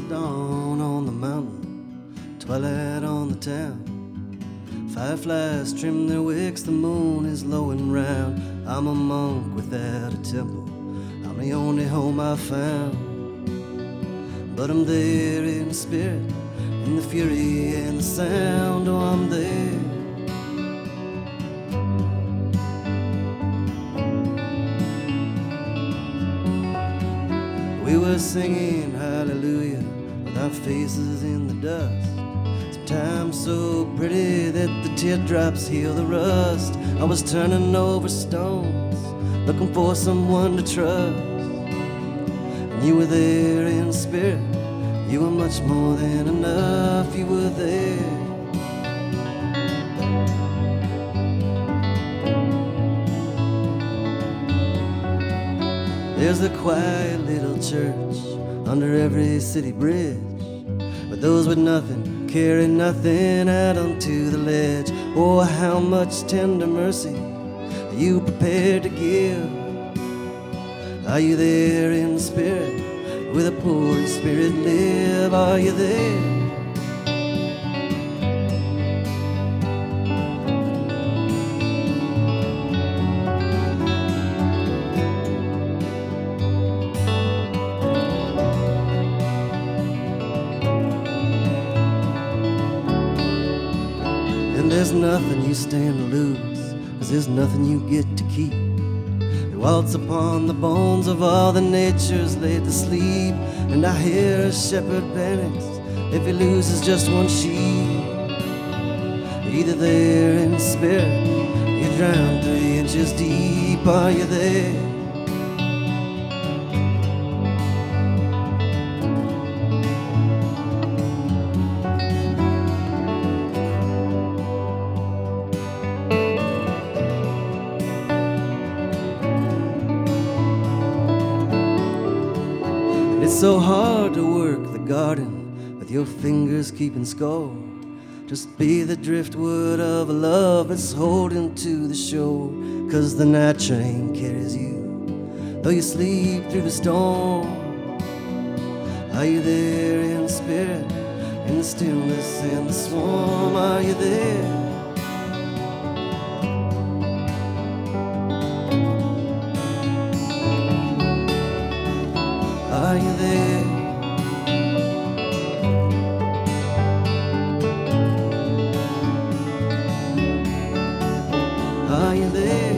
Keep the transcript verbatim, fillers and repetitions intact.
dawn on the mountain, twilight on the town. Fireflies trim their wicks, the moon is low and round. I'm a monk without a temple, I'm the only home I've found. But I'm there in the spirit, in the fury and the sound. Oh, I'm there. We were singing hallelujah with our faces in the dust. Sometimes so pretty that the teardrops heal the rust. I was turning over stones, looking for someone to trust. And you were there in spirit, you were much more than enough. You were there. There's a quiet little church under every city bridge, but those with nothing carry nothing out onto the ledge. Oh, how much tender mercy are you prepared to give? Are you there in the spirit, where the poor in spirit live? Are you there? And there's nothing you stand to lose, 'cause there's nothing you get to keep. They waltz upon the bones of all the natures laid to sleep. And I hear a shepherd panics if he loses just one sheep. Either there in spirit, you drown three inches deep. Are you there? It's so hard to work the garden with your fingers keeping score. Just be the driftwood of a love that's holding to the shore. 'Cause the night train carries you, though you sleep through the storm. Are you there in spirit, in the stillness and the swarm? Are you there? Are you there? Are you there?